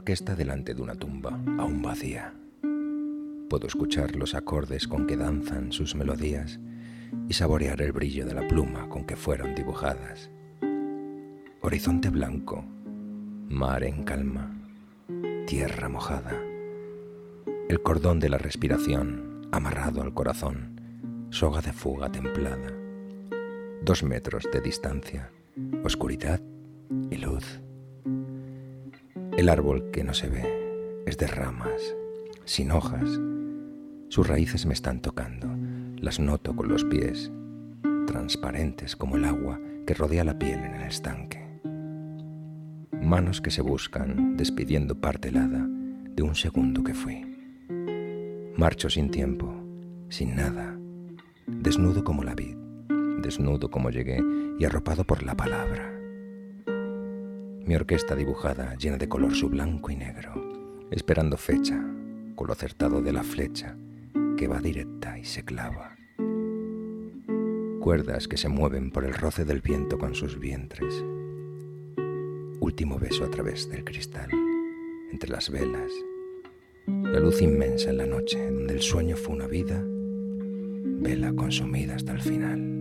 orquesta delante de una tumba aún vacía. Puedo escuchar los acordes con que danzan sus melodías y saborear el brillo de la pluma con que fueron dibujadas. Horizonte blanco, mar en calma, tierra mojada. El cordón de la respiración amarrado al corazón, soga de fuga templada. 2 metros de distancia, oscuridad y luz. El árbol que no se ve es de ramas, sin hojas. Sus raíces me están tocando, las noto con los pies, transparentes como el agua que rodea la piel en el estanque. Manos que se buscan, despidiendo parte helada de un segundo que fui. Marcho sin tiempo, sin nada, desnudo como la vid, desnudo como llegué y arropado por la palabra. Mi orquesta dibujada llena de color su blanco y negro, esperando fecha, con lo acertado de la flecha que va directa y se clava. Cuerdas que se mueven por el roce del viento con sus vientres. Último beso a través del cristal, entre las velas. La luz inmensa en la noche, donde el sueño fue una vida, vela consumida hasta el final.